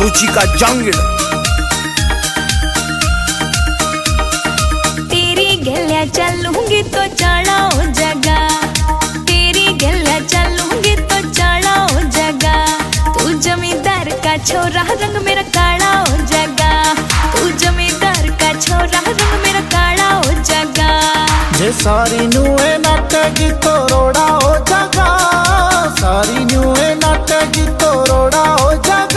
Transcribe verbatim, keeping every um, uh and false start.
फौजी का जंगल। तेरी गलिया चलूंगी तो चढ़ा हो जगा, तेरी गलिया चलूंगी तो चढ़ा हो जगा। तू जमींदार का छोरा रंग मेरा काला हो जगा, तू जमींदार का छोरा रंग मेरा काला हो जगा। जे सारी नुए नाटेगी तो रोड़ा हो जगा, सारी नुए नाटेगी तो रोड़ा हो जगा।